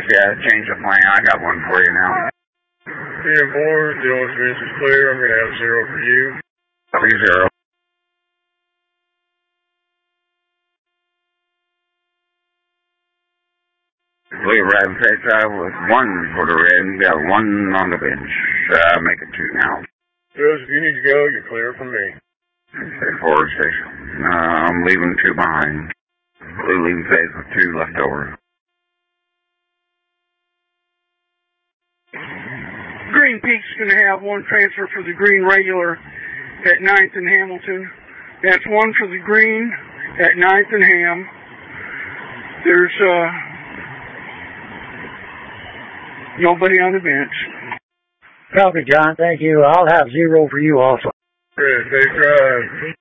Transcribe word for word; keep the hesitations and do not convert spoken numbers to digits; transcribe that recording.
Yeah, change the plan. I got one for you now. Three and four, Dylan Smith is clear. I'm going to have zero for you. Three zero. Blue Red face out with one for the red. Got one on the bench. Uh, make it two now. Yes, if you need to go, you're clear from me. Say forward station. Uh, I'm leaving two behind. Blue leaving phase with two left over. Green Peak's going to have one transfer for the green regular at ninth and Hamilton. That's one for the green at ninth and Ham. There's uh, nobody on the bench. Copy, John. Thank you. I'll have zero for you also. Good. Safe drive.